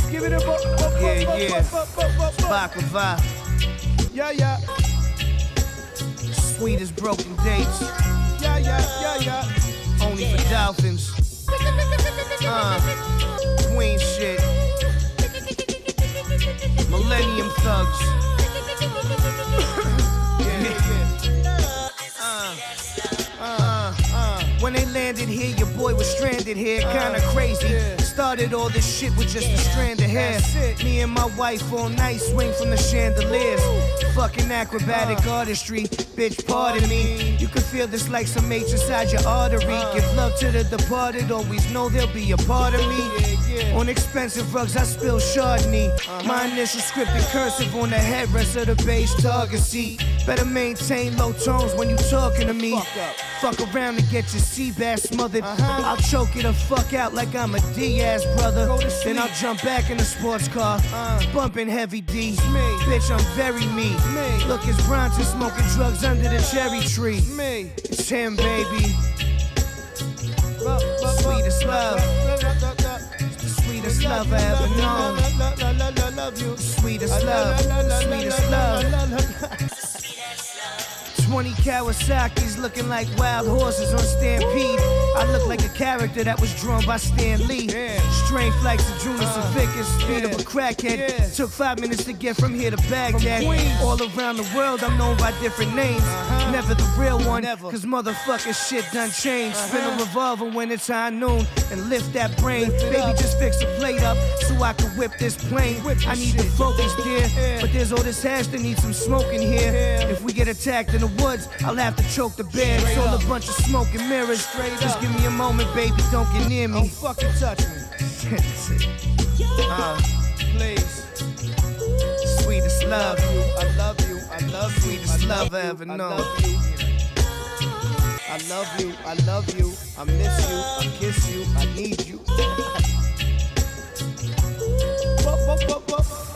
Give it a Baklava. Yeah, yeah. Sweet as broken dates. Yeah, yeah, yeah, yeah. Only for dolphins. Queen shit. Millennium thugs. When they landed here, your boy was stranded here, kinda crazy. Started all this shit with just a strand of hair. Me and my wife all night swing from the chandeliers. Fucking acrobatic artistry, bitch, pardon me. You can feel this like some H inside your artery. Give love to the departed, always know they'll be a part of me. On expensive rugs, I spill Chardonnay. My initial script in cursive on the headrest of the bass target seat. Better maintain low tones when you talking to me. Fuck around and get your sea bass smothered. I'll choke it the fuck out like I'm a Diaz brother. Then I'll jump back in the sports car, bumping heavy D. Bitch, I'm very me. Look, it's Bronson smoking drugs under the cherry tree. It's him, baby. Sweetest love. Sweetest love I ever known. Sweetest love. Sweetest love. 20 Kawasaki's looking like wild horses on Stampede. I look like a character that was drawn by Stan Lee. Strength like Sejunas Savickas, speed of a crackhead. Took 5 minutes to get from here to Baghdad. All around the world I'm known by different names. Never the real one, cause motherfucking shit done changed. Spin a revolver when it's high noon and lift that brain. Baby, just fix a plate up so I can whip this plane. I need to focus, dear, but there's all this hash that needs some smoke in here. If we get attacked in the woods, I'll have to choke the bear. It's all a bunch of smoke and mirrors. Just give me a moment, baby, don't get near me. Don't fucking touch me. Please. Sweetest love. I love you. I love you. Sweetest love I ever known. I love you. I love you. I miss you. I kiss you. I need you.